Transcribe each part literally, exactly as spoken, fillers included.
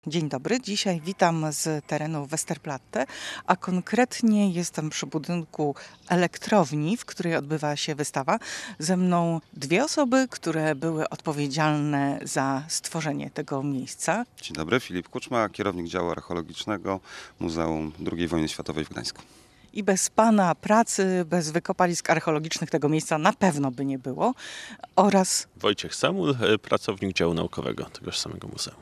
Dzień dobry, dzisiaj witam z terenu Westerplatte, a konkretnie jestem przy budynku elektrowni, w której odbywa się wystawa. Ze mną dwie osoby, które były odpowiedzialne za stworzenie tego miejsca. Dzień dobry, Filip Kuczma, kierownik działu archeologicznego Muzeum drugiej Wojny Światowej w Gdańsku. I bez pana pracy, bez wykopalisk archeologicznych tego miejsca na pewno by nie było. Oraz Wojciech Samuł, pracownik działu naukowego tegoż samego muzeum.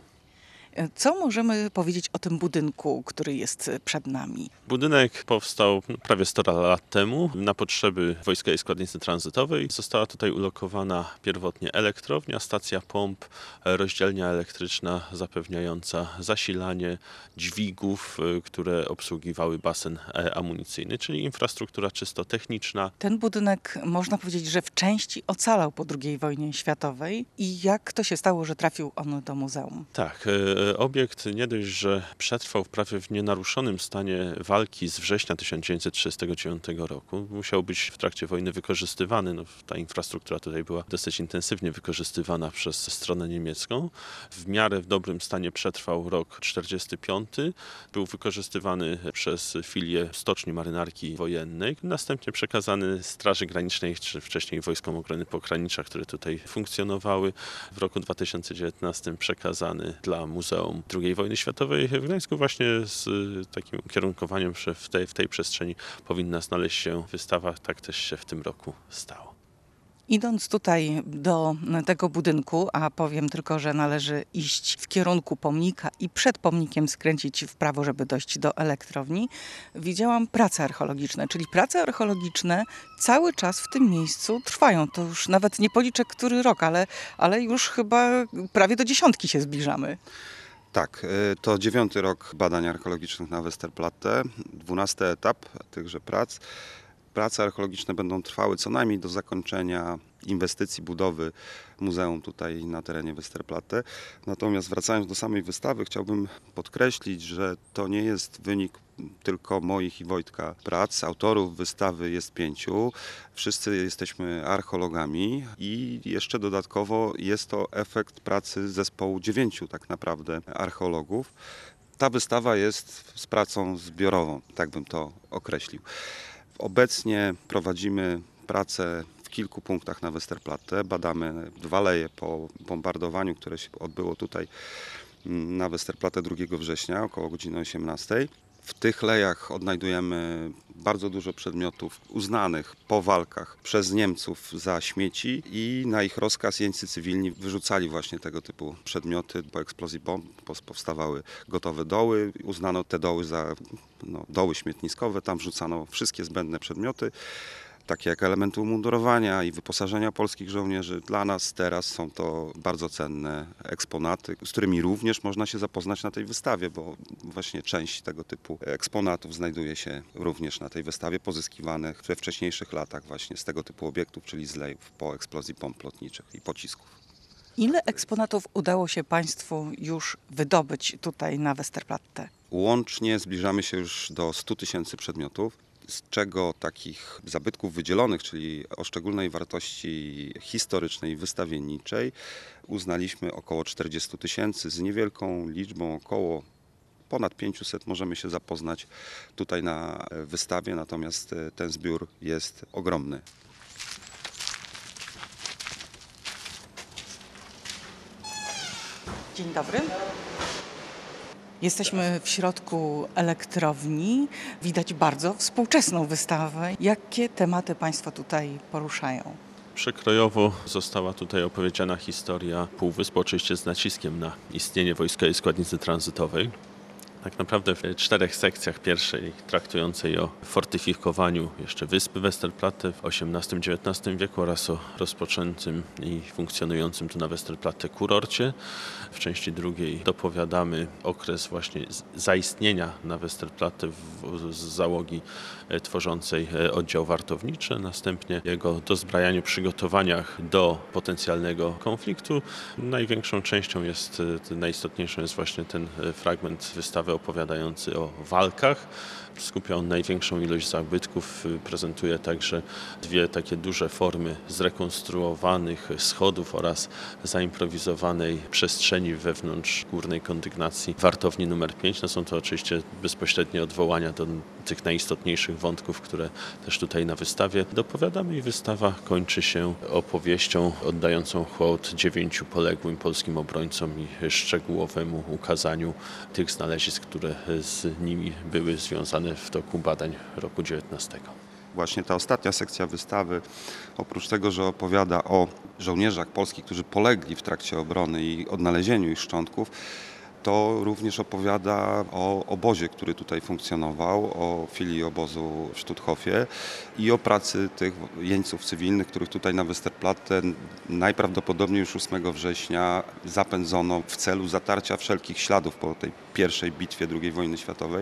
co możemy powiedzieć o tym budynku, który jest przed nami? Budynek powstał prawie sto lat temu na potrzeby Wojskowej Składnicy Tranzytowej. Została tutaj ulokowana pierwotnie elektrownia, stacja pomp, rozdzielnia elektryczna zapewniająca zasilanie dźwigów, które obsługiwały basen amunicyjny, czyli infrastruktura czysto techniczna. Ten budynek, można powiedzieć, że w części ocalał po drugiej wojnie światowej. I jak to się stało, że trafił on do muzeum? Tak, obiekt nie dość, że przetrwał prawie w nienaruszonym stanie walki z września tysiąc dziewięćset trzydziestego dziewiątego roku. Musiał być w trakcie wojny wykorzystywany. No, ta infrastruktura tutaj była dosyć intensywnie wykorzystywana przez stronę niemiecką. W miarę w dobrym stanie przetrwał rok czterdziesty piąty. Był wykorzystywany przez filię Stoczni Marynarki Wojennej. Następnie przekazany Straży Granicznej, czy wcześniej Wojskom Obrony Pogranicza, które tutaj funkcjonowały. W roku dwa tysiące dziewiętnastym przekazany dla Muzeum drugiej Wojny Światowej w Gdańsku. Właśnie z takim ukierunkowaniem, że w tej, w tej przestrzeni powinna znaleźć się wystawa. Tak też się w tym roku stało. Idąc tutaj do tego budynku, a powiem tylko, że należy iść w kierunku pomnika i przed pomnikiem skręcić w prawo, żeby dojść do elektrowni, widziałam prace archeologiczne, czyli prace archeologiczne cały czas w tym miejscu trwają. To już nawet nie policzę, który rok, ale, ale już chyba prawie do dziesiątki się zbliżamy. Tak, to dziewiąty rok badań archeologicznych na Westerplatte, dwunasty etap tychże prac. Prace archeologiczne będą trwały co najmniej do zakończenia inwestycji budowy muzeum tutaj na terenie Westerplatte. Natomiast wracając do samej wystawy, chciałbym podkreślić, że to nie jest wynik tylko moich i Wojtka prac. Autorów wystawy jest pięciu. Wszyscy jesteśmy archeologami i jeszcze dodatkowo jest to efekt pracy zespołu dziewięciu tak naprawdę archeologów. Ta wystawa jest z pracą zbiorową, tak bym to określił. Obecnie prowadzimy pracę w kilku punktach na Westerplatte. Badamy dwa leje po bombardowaniu, które się odbyło tutaj na Westerplatte drugiego września, około godziny osiemnastej. W tych lejach odnajdujemy bardzo dużo przedmiotów uznanych po walkach przez Niemców za śmieci i na ich rozkaz jeńcy cywilni wyrzucali właśnie tego typu przedmioty. Po eksplozji bomb powstawały gotowe doły. Uznano te doły za no, doły śmietniskowe. Tam wrzucano wszystkie zbędne przedmioty, takie jak elementy umundurowania i wyposażenia polskich żołnierzy. Dla nas teraz są to bardzo cenne eksponaty, z którymi również można się zapoznać na tej wystawie, bo właśnie część tego typu eksponatów znajduje się również na tej wystawie, pozyskiwanych we wcześniejszych latach właśnie z tego typu obiektów, czyli z lejów po eksplozji bomb lotniczych i pocisków. Ile eksponatów udało się Państwu już wydobyć tutaj na Westerplatte? Łącznie zbliżamy się już do stu tysięcy przedmiotów, z czego takich zabytków wydzielonych, czyli o szczególnej wartości historycznej, wystawienniczej, uznaliśmy około czterdziestu tysięcy. Z niewielką liczbą, około ponad pięciuset, możemy się zapoznać tutaj na wystawie, natomiast ten zbiór jest ogromny. Dzień dobry. Jesteśmy w środku elektrowni. Widać bardzo współczesną wystawę. Jakie tematy Państwo tutaj poruszają? Przekrojowo została tutaj opowiedziana historia Półwyspu, oczywiście z naciskiem na istnienie Wojskowej Składnicy Tranzytowej. Tak naprawdę w czterech sekcjach. Pierwszej traktującej o fortyfikowaniu jeszcze wyspy Westerplatte w osiemnastym dziewiętnastym wieku oraz o rozpoczętym i funkcjonującym tu na Westerplatte kurorcie. W części drugiej dopowiadamy okres właśnie zaistnienia na Westerplatte z załogi tworzącej oddział wartowniczy. Następnie jego dozbrajaniu, przygotowaniach do potencjalnego konfliktu. Największą częścią jest, najistotniejszą jest właśnie ten fragment wystawy ciekawy, opowiadający o walkach. Skupia on największą ilość zabytków, prezentuje także dwie takie duże formy zrekonstruowanych schodów oraz zaimprowizowanej przestrzeni wewnątrz górnej kondygnacji wartowni numer pięć. No są to oczywiście bezpośrednie odwołania do tych najistotniejszych wątków, które też tutaj na wystawie dopowiadamy i wystawa kończy się opowieścią oddającą hołd dziewięciu poległym polskim obrońcom i szczegółowemu ukazaniu tych znalezisk, które z nimi były związane w toku badań roku dziewiętnastego. Właśnie ta ostatnia sekcja wystawy, oprócz tego, że opowiada o żołnierzach polskich, którzy polegli w trakcie obrony i odnalezieniu ich szczątków, to również opowiada o obozie, który tutaj funkcjonował, o filii obozu w Stutthofie i o pracy tych jeńców cywilnych, których tutaj na Westerplatte najprawdopodobniej już ósmego września zapędzono w celu zatarcia wszelkich śladów po tej pierwszej bitwie drugiej wojny światowej.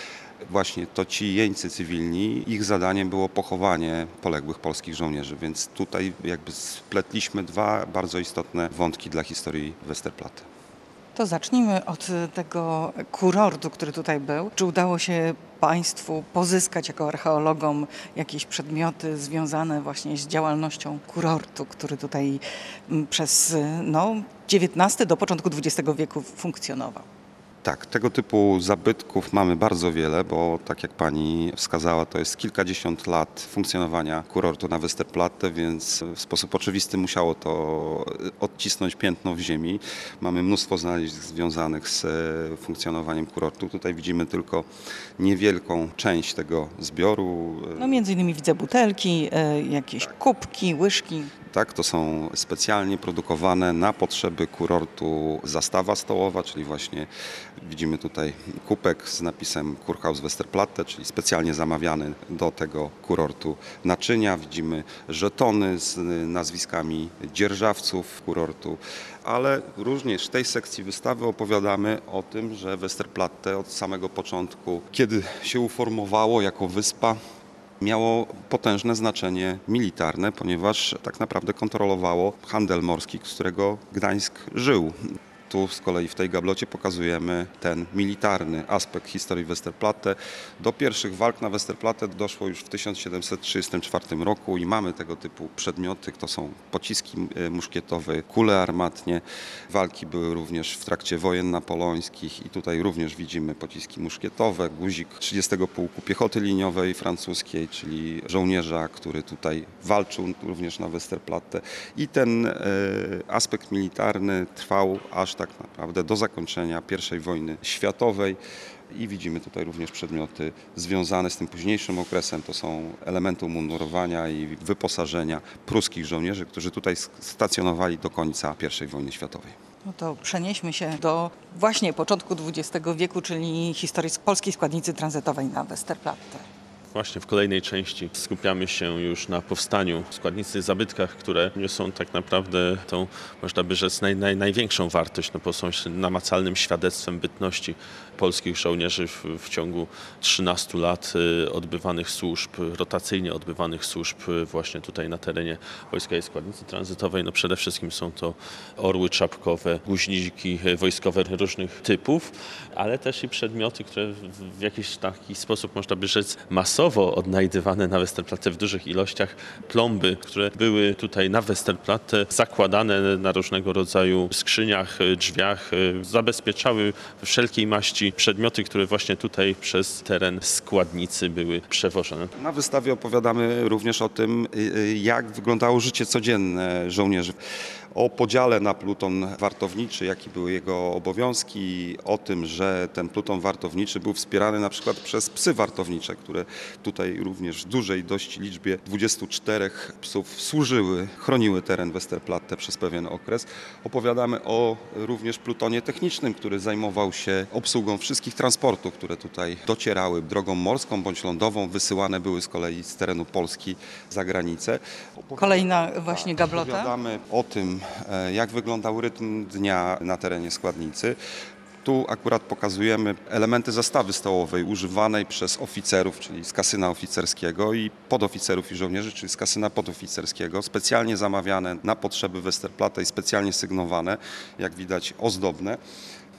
Właśnie to ci jeńcy cywilni, ich zadaniem było pochowanie poległych polskich żołnierzy, więc tutaj jakby spletliśmy dwa bardzo istotne wątki dla historii Westerplatte. To zacznijmy od tego kurortu, który tutaj był. Czy udało się Państwu pozyskać jako archeologom jakieś przedmioty związane właśnie z działalnością kurortu, który tutaj przez no, dziewiętnasty do początku dwudziestego wieku funkcjonował? Tak, tego typu zabytków mamy bardzo wiele, bo tak jak pani wskazała, to jest kilkadziesiąt lat funkcjonowania kurortu na Westerplatte, więc w sposób oczywisty musiało to odcisnąć piętno w ziemi. Mamy mnóstwo znalezisk związanych z funkcjonowaniem kurortu. Tutaj widzimy tylko niewielką część tego zbioru. No między innymi widzę butelki, jakieś kubki, łyżki. Tak, to są specjalnie produkowane na potrzeby kurortu zastawa stołowa, czyli właśnie widzimy tutaj kubek z napisem Kurhaus Westerplatte, czyli specjalnie zamawiany do tego kurortu naczynia. Widzimy żetony z nazwiskami dzierżawców kurortu, ale również w tej sekcji wystawy opowiadamy o tym, że Westerplatte od samego początku, kiedy się uformowało jako wyspa, miało potężne znaczenie militarne, ponieważ tak naprawdę kontrolowało handel morski, z którego Gdańsk żył. Tu z kolei w tej gablocie pokazujemy ten militarny aspekt historii Westerplatte. Do pierwszych walk na Westerplatte doszło już w tysiąc siedemset trzydziestym czwartym roku i mamy tego typu przedmioty. To są pociski muszkietowe, kule armatnie. Walki były również w trakcie wojen napoleońskich i tutaj również widzimy pociski muszkietowe, guzik trzydziestego Pułku Piechoty Liniowej francuskiej, czyli żołnierza, który tutaj walczył również na Westerplatte. I ten e, aspekt militarny trwał aż tak naprawdę do zakończenia pierwszej wojny światowej i widzimy tutaj również przedmioty związane z tym późniejszym okresem. To są elementy umundurowania i wyposażenia pruskich żołnierzy, którzy tutaj stacjonowali do końca pierwszej wojny światowej. No to przenieśmy się do właśnie początku dwudziestego wieku, czyli historii polskiej składnicy tranzytowej na Westerplatte. Właśnie w kolejnej części skupiamy się już na powstaniu składnicy, zabytkach, które niosą tak naprawdę tą, można by rzec, naj, naj, największą wartość, no bo są namacalnym świadectwem bytności polskich żołnierzy w, w ciągu trzynastu lat odbywanych służb, rotacyjnie odbywanych służb właśnie tutaj na terenie Wojskowej Składnicy Tranzytowej. No przede wszystkim są to orły czapkowe, guźniki wojskowe różnych typów, ale też i przedmioty, które w jakiś taki sposób, można by rzec, masowo odnajdywane na Westerplatte w dużych ilościach, plomby, które były tutaj na Westerplatte zakładane na różnego rodzaju skrzyniach, drzwiach, zabezpieczały wszelkiej maści przedmioty, które właśnie tutaj przez teren składnicy były przewożone. Na wystawie opowiadamy również o tym, jak wyglądało życie codzienne żołnierzy. O podziale na pluton wartowniczy, jakie były jego obowiązki, o tym, że ten pluton wartowniczy był wspierany na przykład przez psy wartownicze, które tutaj również w dużej dość liczbie dwudziestu czterech psów służyły, chroniły teren Westerplatte przez pewien okres. Opowiadamy o również plutonie technicznym, który zajmował się obsługą wszystkich transportów, które tutaj docierały drogą morską bądź lądową, wysyłane były z kolei z terenu Polski za granicę. Kolejna właśnie gablota. Opowiadamy o tym, jak wyglądał rytm dnia na terenie składnicy. Tu akurat pokazujemy elementy zastawy stołowej używanej przez oficerów, czyli z kasyna oficerskiego i podoficerów i żołnierzy, czyli z kasyna podoficerskiego, specjalnie zamawiane na potrzeby Westerplatte i specjalnie sygnowane, jak widać ozdobne.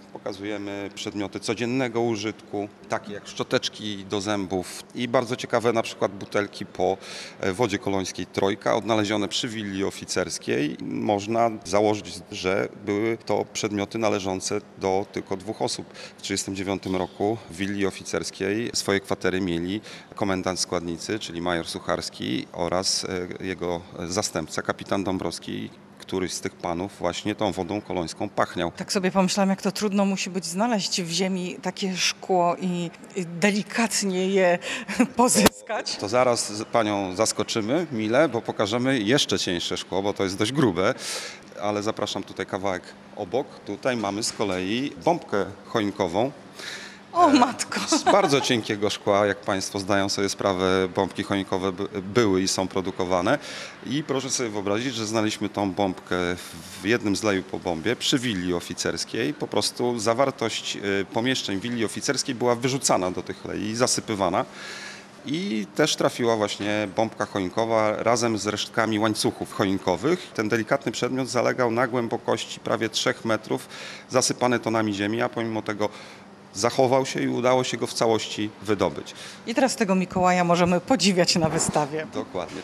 Pokazujemy przedmioty codziennego użytku, takie jak szczoteczki do zębów i bardzo ciekawe na przykład butelki po wodzie kolońskiej Trojka, odnalezione przy willi oficerskiej. Można założyć, że były to przedmioty należące do tylko dwóch osób. W tysiąc dziewięćset trzydziestym dziewiątym roku w willi oficerskiej swoje kwatery mieli komendant składnicy, czyli major Sucharski oraz jego zastępca, kapitan Dąbrowski. Któryś z tych panów właśnie tą wodą kolońską pachniał. Tak sobie pomyślałam, jak to trudno musi być znaleźć w ziemi takie szkło i i delikatnie je pozyskać. To zaraz panią zaskoczymy mile, bo pokażemy jeszcze cieńsze szkło, bo to jest dość grube, ale zapraszam tutaj kawałek obok. Tutaj mamy z kolei bombkę choinkową. O matko! Z bardzo cienkiego szkła, jak Państwo zdają sobie sprawę, bombki choinkowe by- były i są produkowane. I proszę sobie wyobrazić, że znaleźliśmy tą bombkę w jednym z leju po bombie przy willi oficerskiej. Po prostu zawartość y, pomieszczeń willi oficerskiej była wyrzucana do tych lei i zasypywana. I też trafiła właśnie bombka choinkowa razem z resztkami łańcuchów choinkowych. Ten delikatny przedmiot zalegał na głębokości prawie trzech metrów, zasypany tonami ziemi, a pomimo tego zachował się i udało się go w całości wydobyć. I teraz tego Mikołaja możemy podziwiać na wystawie. Dokładnie.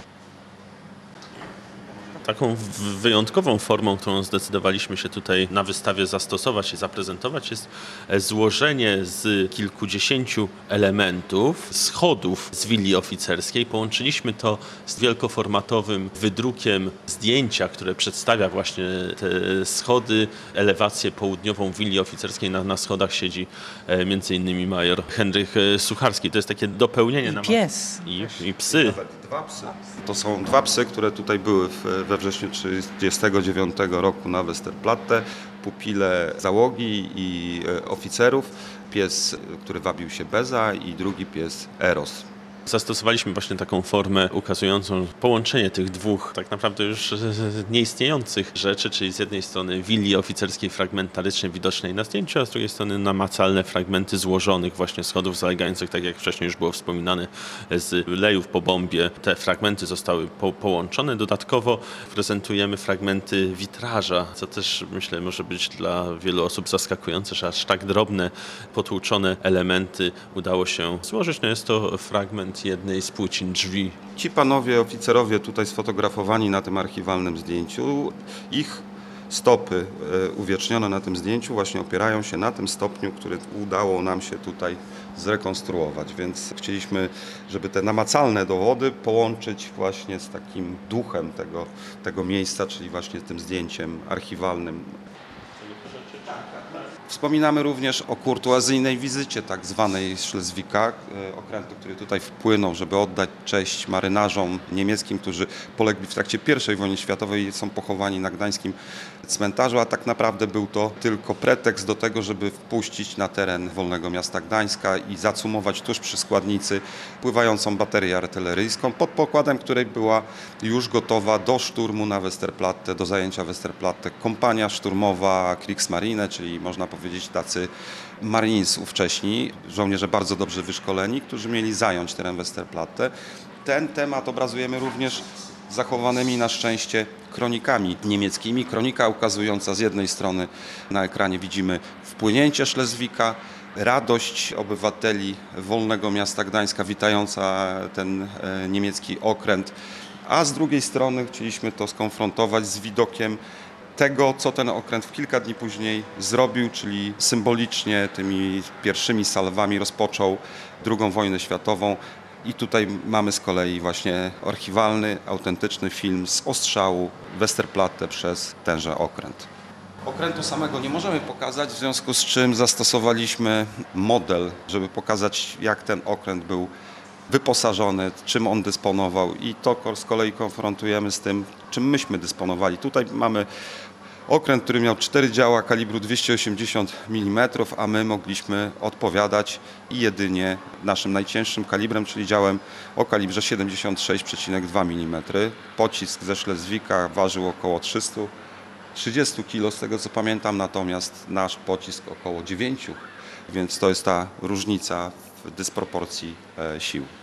Taką w- wyjątkową formą, którą zdecydowaliśmy się tutaj na wystawie zastosować i zaprezentować, jest e, złożenie z kilkudziesięciu elementów, schodów z willi oficerskiej. Połączyliśmy to z wielkoformatowym wydrukiem zdjęcia, które przedstawia właśnie te schody, elewację południową willi oficerskiej. Na, na schodach siedzi e, między innymi major Henryk e, Sucharski. To jest takie dopełnienie. I na- pies. I, I psy. Nawet dwa psy. To są dwa psy, które tutaj były w, we wrześniu tysiąc dziewięćset trzydziestego dziewiątego roku na Westerplatte. Pupile załogi i e, oficerów. Pies, który wabił się Beza i drugi pies Eros. Zastosowaliśmy właśnie taką formę ukazującą połączenie tych dwóch tak naprawdę już nieistniejących rzeczy, czyli z jednej strony willi oficerskiej fragmentarycznie widocznej na zdjęciu, a z drugiej strony namacalne fragmenty złożonych właśnie schodów zalegających, tak jak wcześniej już było wspominane, z lejów po bombie. Te fragmenty zostały po połączone. Dodatkowo prezentujemy fragmenty witraża, co też myślę może być dla wielu osób zaskakujące, że aż tak drobne, potłuczone elementy udało się złożyć. No jest to fragment jednej z płócin drzwi. Ci panowie oficerowie tutaj sfotografowani na tym archiwalnym zdjęciu, ich stopy e, uwiecznione na tym zdjęciu właśnie opierają się na tym stopniu, który udało nam się tutaj zrekonstruować, więc chcieliśmy, żeby te namacalne dowody połączyć właśnie z takim duchem tego, tego miejsca, czyli właśnie tym zdjęciem archiwalnym. Wspominamy również o kurtuazyjnej wizycie tak zwanej Szlezwika, e, okrętu, który tutaj wpłynął, żeby oddać cześć marynarzom niemieckim, którzy polegli w trakcie pierwszej wojny światowej i są pochowani na gdańskim cmentarzu, a tak naprawdę był to tylko pretekst do tego, żeby wpuścić na teren Wolnego Miasta Gdańska i zacumować tuż przy składnicy pływającą baterię artyleryjską, pod pokładem której była już gotowa do szturmu na Westerplatte, do zajęcia Westerplatte kompania szturmowa Kriegsmarine, czyli można powiedzieć tacy Marines ówcześni, żołnierze bardzo dobrze wyszkoleni, którzy mieli zająć teren Westerplatte. Ten temat obrazujemy również zachowanymi na szczęście kronikami niemieckimi. Kronika ukazująca z jednej strony na ekranie widzimy wpłynięcie Szlezwika, radość obywateli Wolnego Miasta Gdańska witająca ten e, niemiecki okręt, a z drugiej strony chcieliśmy to skonfrontować z widokiem tego, co ten okręt w kilka dni później zrobił, czyli symbolicznie tymi pierwszymi salwami rozpoczął drugą wojnę światową. I tutaj mamy z kolei właśnie archiwalny, autentyczny film z ostrzału Westerplatte przez tenże okręt. Okrętu samego nie możemy pokazać, w związku z czym zastosowaliśmy model, żeby pokazać, jak ten okręt był wyposażony, czym on dysponował i to z kolei konfrontujemy z tym, czym myśmy dysponowali. Tutaj mamy okręt, który miał cztery działa kalibru dwieście osiemdziesiąt milimetrów, a my mogliśmy odpowiadać i jedynie naszym najcięższym kalibrem, czyli działem o kalibrze siedemdziesiąt sześć przecinek dwa milimetra. Pocisk ze Szlezwika ważył około trzysta trzydzieści kilo, z tego co pamiętam, natomiast nasz pocisk około dziewięć, więc to jest ta różnica w dysproporcji e, sił.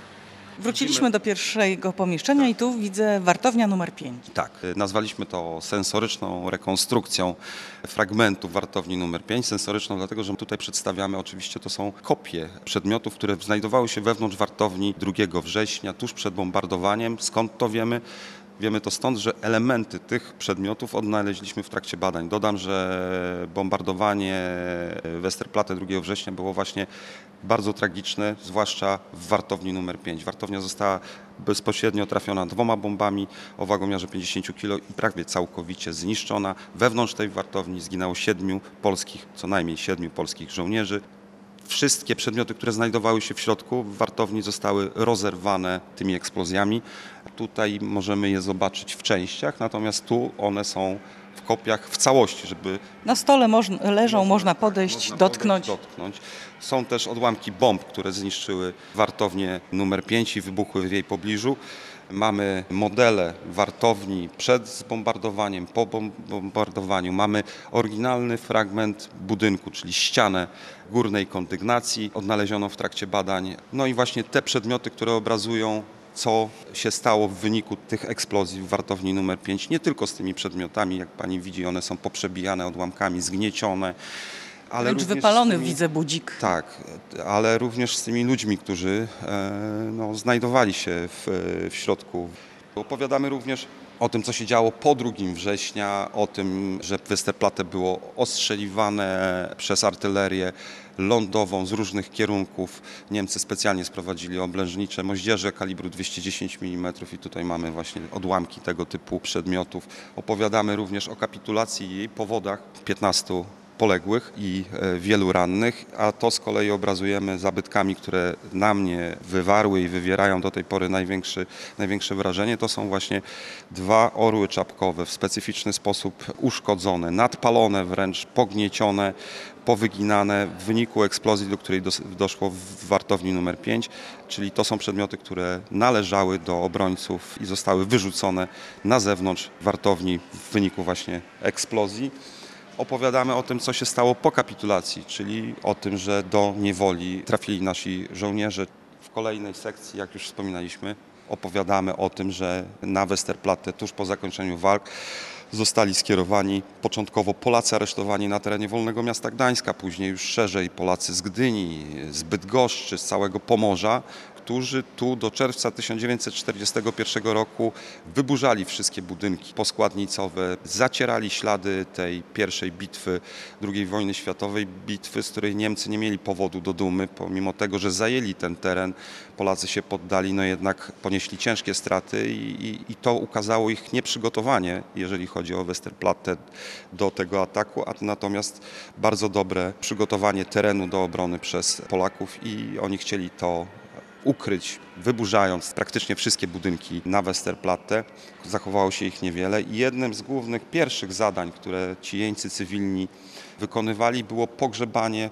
Wróciliśmy do pierwszego pomieszczenia i tu widzę wartownia numer pięć. Tak, nazwaliśmy to sensoryczną rekonstrukcją fragmentu wartowni numer pięć. Sensoryczną dlatego, że tutaj przedstawiamy, oczywiście to są kopie przedmiotów, które znajdowały się wewnątrz wartowni drugiego września, tuż przed bombardowaniem. Skąd to wiemy? Wiemy to stąd, że elementy tych przedmiotów odnaleźliśmy w trakcie badań. Dodam, że bombardowanie Westerplatte drugiego września było właśnie bardzo tragiczne, zwłaszcza w wartowni numer pięć. Wartownia została bezpośrednio trafiona dwoma bombami o wagomiarze pięćdziesiąt kilogramów i prawie całkowicie zniszczona. Wewnątrz tej wartowni zginęło siedmiu polskich, co najmniej siedmiu polskich żołnierzy. Wszystkie przedmioty, które znajdowały się w środku w wartowni, zostały rozerwane tymi eksplozjami. Tutaj możemy je zobaczyć w częściach, natomiast tu one są w kopiach w całości, żeby... Na stole moż- leżą, można, można podejść, można dotknąć. podejść, dotknąć. Są też odłamki bomb, które zniszczyły wartownię numer pięć i wybuchły w jej pobliżu. Mamy modele wartowni przed zbombardowaniem, po bombardowaniu. Mamy oryginalny fragment budynku, czyli ścianę górnej kondygnacji odnalezioną w trakcie badań. No i właśnie te przedmioty, które obrazują, co się stało w wyniku tych eksplozji w wartowni numer pięć. Nie tylko z tymi przedmiotami, jak pani widzi, one są poprzebijane odłamkami, zgniecione. Ale Wręcz również wypalony z tymi, widzę budzik. Tak, ale również z tymi ludźmi, którzy e, no, znajdowali się w, w środku. Opowiadamy również o tym, co się działo po drugim września, o tym, że Westerplatte było ostrzeliwane przez artylerię lądową z różnych kierunków. Niemcy specjalnie sprowadzili oblężnicze moździerze kalibru dwieście dziesięć milimetrów i tutaj mamy właśnie odłamki tego typu przedmiotów. Opowiadamy również o kapitulacji i jej powodach piętnastu poległych i wielu rannych, a to z kolei obrazujemy zabytkami, które na mnie wywarły i wywierają do tej pory największy, największe wrażenie. To są właśnie dwa orły czapkowe w specyficzny sposób uszkodzone, nadpalone wręcz, pogniecione, powyginane w wyniku eksplozji, do której doszło w wartowni numer pięć, czyli to są przedmioty, które należały do obrońców i zostały wyrzucone na zewnątrz wartowni w wyniku właśnie eksplozji. Opowiadamy o tym, co się stało po kapitulacji, czyli o tym, że do niewoli trafili nasi żołnierze. W kolejnej sekcji, jak już wspominaliśmy, opowiadamy o tym, że na Westerplatte tuż po zakończeniu walk zostali skierowani początkowo Polacy aresztowani na terenie Wolnego Miasta Gdańska, później już szerzej Polacy z Gdyni, z Bydgoszczy, z całego Pomorza, którzy tu do czerwca tysiąc dziewięćset czterdziestego pierwszego roku wyburzali wszystkie budynki poskładnicowe, zacierali ślady tej pierwszej bitwy drugiej wojny światowej, bitwy, z której Niemcy nie mieli powodu do dumy, pomimo tego, że zajęli ten teren, Polacy się poddali, no jednak ponieśli ciężkie straty i, i, i to ukazało ich nieprzygotowanie, jeżeli chodzi o Westerplatte, do tego ataku, a natomiast bardzo dobre przygotowanie terenu do obrony przez Polaków i oni chcieli to ukryć, wyburzając praktycznie wszystkie budynki na Westerplatte. Zachowało się ich niewiele i jednym z głównych pierwszych zadań, które ci jeńcy cywilni wykonywali, było pogrzebanie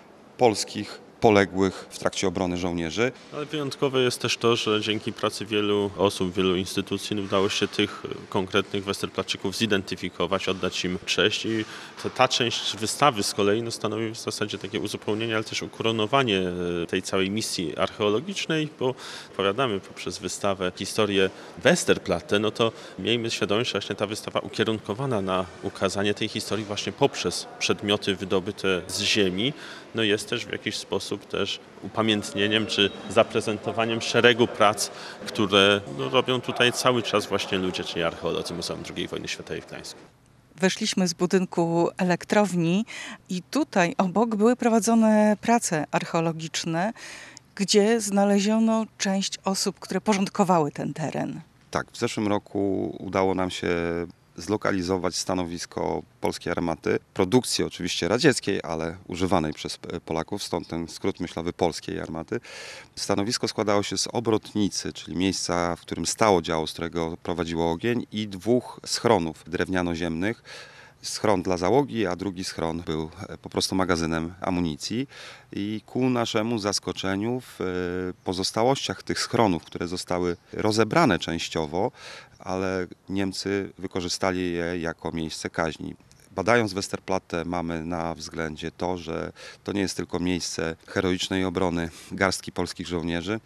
polskich poległych w trakcie obrony żołnierzy. Ale wyjątkowe jest też to, że dzięki pracy wielu osób, wielu instytucji udało się tych konkretnych Westerplatczyków zidentyfikować, oddać im cześć i ta, ta część wystawy z kolei no, stanowi w zasadzie takie uzupełnienie, ale też ukoronowanie tej całej misji archeologicznej, bo opowiadamy poprzez wystawę historię Westerplatte, no to miejmy świadomość, że właśnie ta wystawa ukierunkowana na ukazanie tej historii właśnie poprzez przedmioty wydobyte z ziemi, no jest też w jakiś sposób też upamiętnieniem czy zaprezentowaniem szeregu prac, które no, robią tutaj cały czas właśnie ludzie, czyli archeolodzy Muzeum drugiej Wojny Światowej w Gdańsku. Weszliśmy z budynku elektrowni i tutaj obok były prowadzone prace archeologiczne, gdzie znaleziono część osób, które porządkowały ten teren. Tak, w zeszłym roku udało nam się zlokalizować stanowisko polskiej armaty, produkcji oczywiście radzieckiej, ale używanej przez Polaków, stąd ten skrót myślowy polskiej armaty. Stanowisko składało się z obrotnicy, czyli miejsca, w którym stało działo, z którego prowadziło ogień, i dwóch schronów drewniano-ziemnych. Schron dla załogi, a drugi schron był po prostu magazynem amunicji i ku naszemu zaskoczeniu w pozostałościach tych schronów, które zostały rozebrane częściowo, ale Niemcy wykorzystali je jako miejsce kaźni. Badając Westerplatte mamy na względzie to, że to nie jest tylko miejsce heroicznej obrony garstki polskich żołnierzy,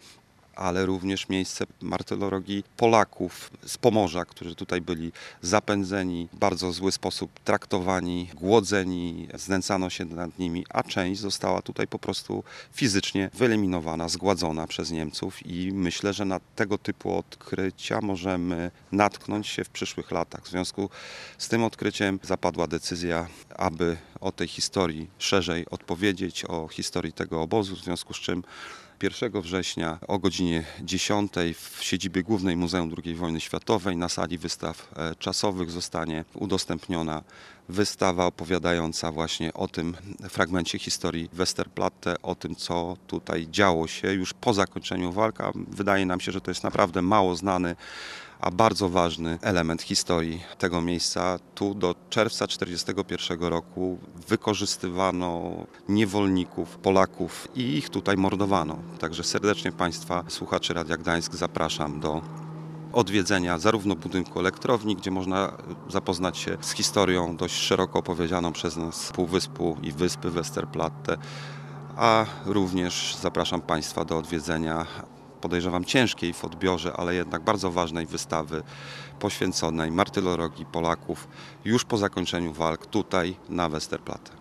ale również miejsce martyrologii Polaków z Pomorza, którzy tutaj byli zapędzeni, w bardzo zły sposób traktowani, głodzeni, znęcano się nad nimi, a część została tutaj po prostu fizycznie wyeliminowana, zgładzona przez Niemców i myślę, że na tego typu odkrycia możemy natknąć się w przyszłych latach. W związku z tym odkryciem zapadła decyzja, aby o tej historii szerzej odpowiedzieć, o historii tego obozu, w związku z czym pierwszego września o godzinie dziesiątej w siedzibie głównej Muzeum drugiej Wojny Światowej na sali wystaw czasowych zostanie udostępniona wystawa opowiadająca właśnie o tym fragmencie historii Westerplatte, o tym, co tutaj działo się już po zakończeniu walk. Wydaje nam się, że to jest naprawdę mało znany, a bardzo ważny element historii tego miejsca. Tu do czerwca tysiąc dziewięćset czterdziestego pierwszego roku wykorzystywano niewolników, Polaków i ich tutaj mordowano. Także serdecznie Państwa, słuchaczy Radia Gdańsk, zapraszam do odwiedzenia zarówno budynku elektrowni, gdzie można zapoznać się z historią dość szeroko opowiedzianą przez nas Półwyspu i wyspy Westerplatte, a również zapraszam Państwa do odwiedzenia, podejrzewam ciężkiej w odbiorze, ale jednak bardzo ważnej wystawy poświęconej martyrologii Polaków już po zakończeniu walk tutaj na Westerplatte.